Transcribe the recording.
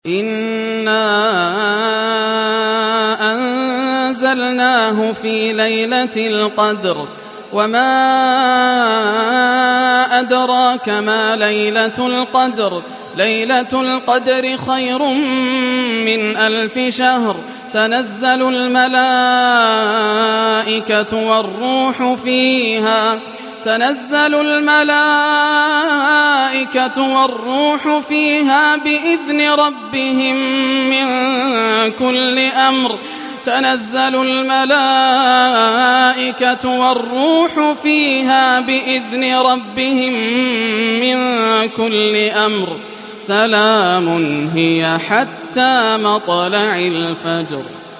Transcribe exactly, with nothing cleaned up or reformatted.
إِنَّا أَنزَلْنَاهُ فِي لَيْلَةِ الْقَدْرِ وَمَا أَدْرَاكَ مَا لَيْلَةُ الْقَدْرِ لَيْلَةُ الْقَدْرِ خَيْرٌ مِّنْ أَلْفِ شَهْرٍ تَنَزَّلُ الْمَلَائِكَةُ وَالرُّوحُ فِيهَا تنزل الملائكة والروح فيها بإذن ربهم من كل أمر تنزل الملائكة والروح فيها بإذن ربهم من كل أمر سلام هي حتى مطلع الفجر.